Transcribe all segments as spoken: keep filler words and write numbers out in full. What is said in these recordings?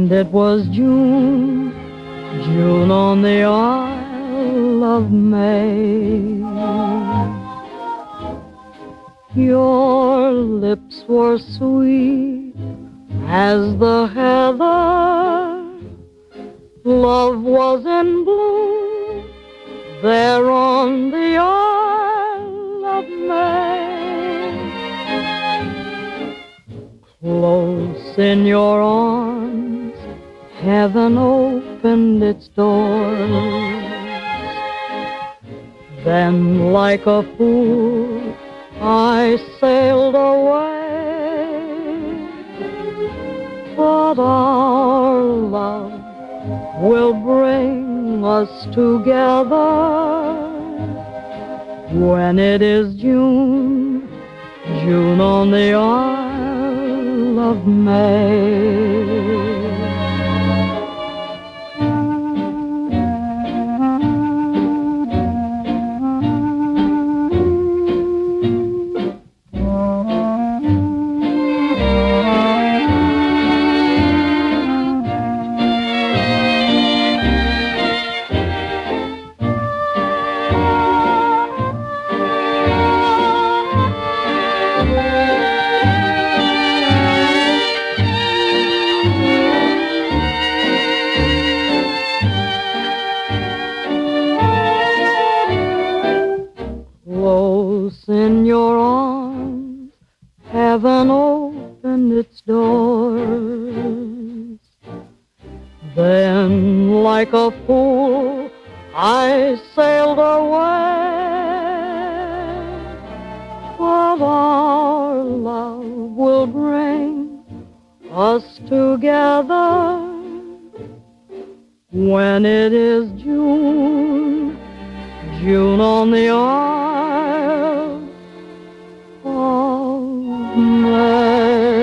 And it was June, June on the Isle of May. Your lips were sweet as the heather. Love was in bloom there on the Isle of May. Close in your arms, heaven opened its doors. Then, like a fool, I sailed away. But our love will bring us together when it is June, June on the Isle of May. Close in your arms, heaven opened its doors. Then, like a fool, I sailed away. But our love will bring us together when it is June, June on the Isle of May.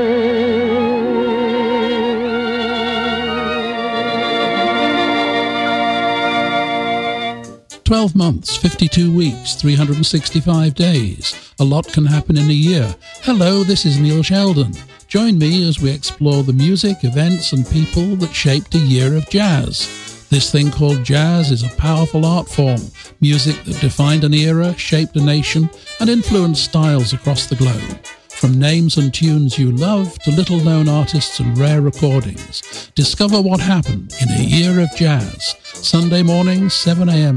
twelve months, fifty-two weeks, three hundred sixty-five days. A lot can happen in a year. Hello, this is Neil Sheldon. Join me as we explore the music, events and people that shaped a year of jazz. This thing called jazz is a powerful art form, music that defined an era, shaped a nation, and influenced styles across the globe. From names and tunes you love to little-known artists and rare recordings, discover what happened in a year of jazz. Sunday mornings, seven a.m.